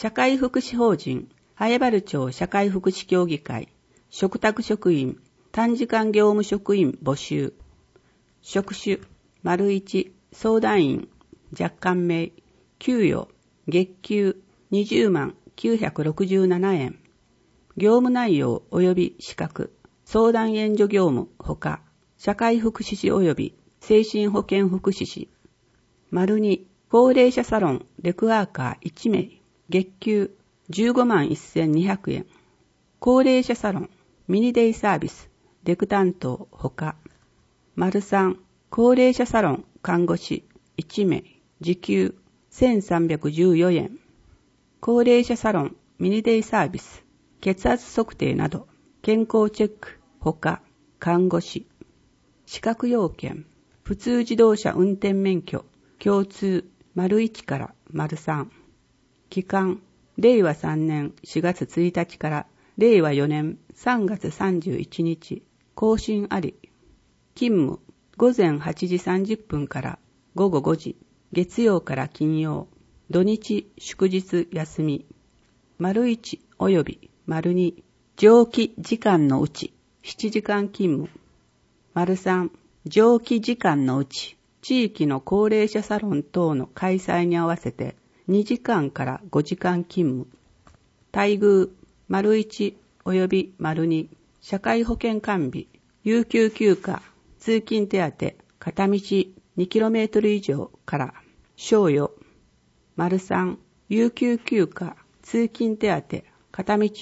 社会福祉法人、南風原町社会福祉協議会、嘱託職員、短時間業務職員募集。職種、1、相談員、若干名、給与、月給20万967円。業務内容及び資格、相談援助業務ほか、社会福祉士及び精神保健福祉士。2、高齢者サロンレクワーカー1名、月給15万1200円。高齢者サロンミニデイサービスレク担当ほか。3、高齢者サロン看護師1名、時給1314円。高齢者サロンミニデイサービス血圧測定など健康チェックほか。看護師。資格要件、普通自動車運転免許共通1から3。期間、令和3年4月1日から令和4年3月31日、更新あり。勤務、午前8時30分から午後5時、月曜から金曜、土日祝日休み。1及び2、上記時間のうち7時間勤務。3、上記時間のうち地域の高齢者サロン等の開催に合わせて2時間から5時間勤務。待遇、1及び2、社会保険完備、有給休暇、通勤手当、片道 2km 以上から賞与。3、有給休暇、通勤手当、片道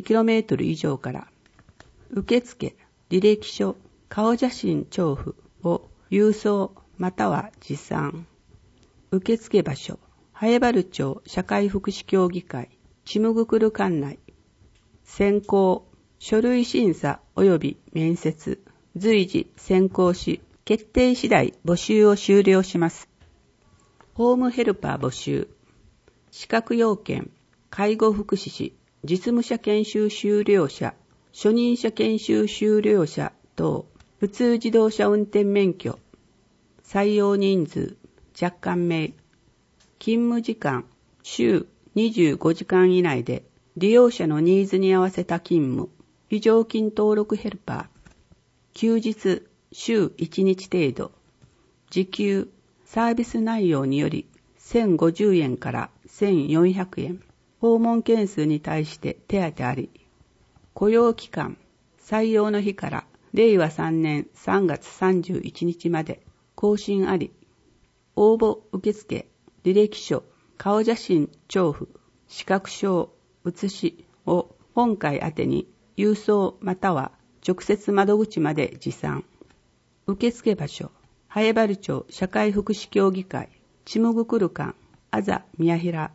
2km 以上から。受付、履歴書、顔写真調布を郵送または持参。受付場所、南風原町社会福祉協議会、ちむぐくる管内。選考、書類審査及び面接、随時選考し、決定次第募集を終了します。ホームヘルパー募集。資格要件、介護福祉士、実務者研修修了者、初任者研修修了者等、普通自動車運転免許。採用人数、若干名。勤務時間、週25時間以内で、利用者のニーズに合わせた勤務、非常勤登録ヘルパー。休日、週1日程度。時給、サービス内容により、1050円から1400円。訪問件数に対して手当あり。雇用期間、採用の日から令和3年3月31日まで更新あり。応募受付、履歴書、顔写真調布、資格証、写しを本会宛てに郵送または直接窓口まで持参。受付場所、南風原町社会福祉協議会、ちむぐくる館、あざ宮平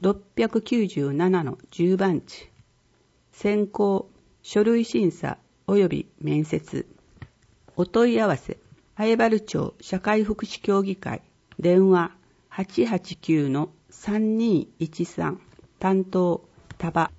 697-10番地。選考、書類審査及び面接。お問い合わせ、南風原町社会福祉協議会、電話889-3213、担当、多場。